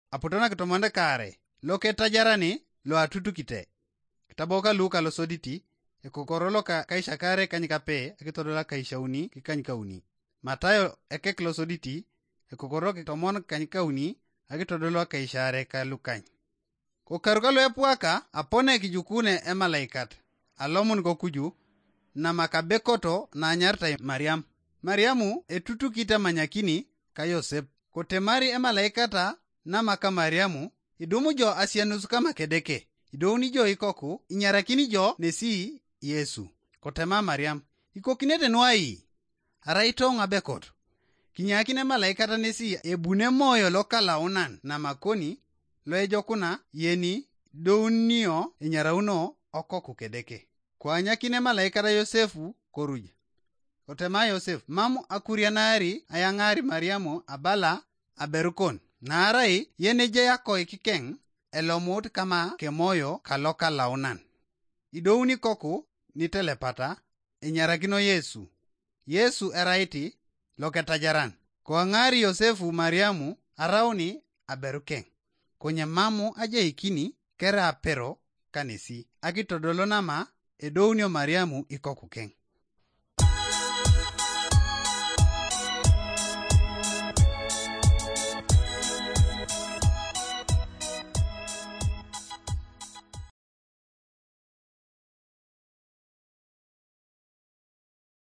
aputona kitomonde kare loke tajarani lo atutu kite. Kitaboka Luka lo soditi ekokorolo ka kaisha kare kanyikape akitodola kaishauni kikanyikauni. Matayo ekek lo soditi ekokorolo kitomon kanyikauni akitodola kaishare ka lukany. Kokaruka lo epuaka apone kijukune emalaikat alomun kokuju na makabekoto na anyarta Mariam. Mariamu etutu kita manyakini ka Yosef. Kotemari emalaikata na maka Mariamu idumu jo asianus kama kedeke. Idoni jo ikoku inyarakini jo nesi Yesu. Kotema Mariam ikokinete nwai araito ngabekoto. Kinyakine malaikata nesi ebune moyo lokala unan na makoni lo ejokuna yeni dounio inyarauno okoku kedeke. Kwa nyakine malaikata Yosefu koruja. Kotema Yosef mamu akurianari ayangari Mariamu abala aberukon. Narai yeneje yako ikikeng elomut kama kemoyo kaloka launan. Idouni koku ni telepata inyarakino Yesu. Yesu eraiti loketajaran. Kwa ngari Yosefu Mariamu arauni aberukeng. Konye mamu aje ikini kera pero kanisi. Akitodolo nama edounio Mariamu ikoku keng.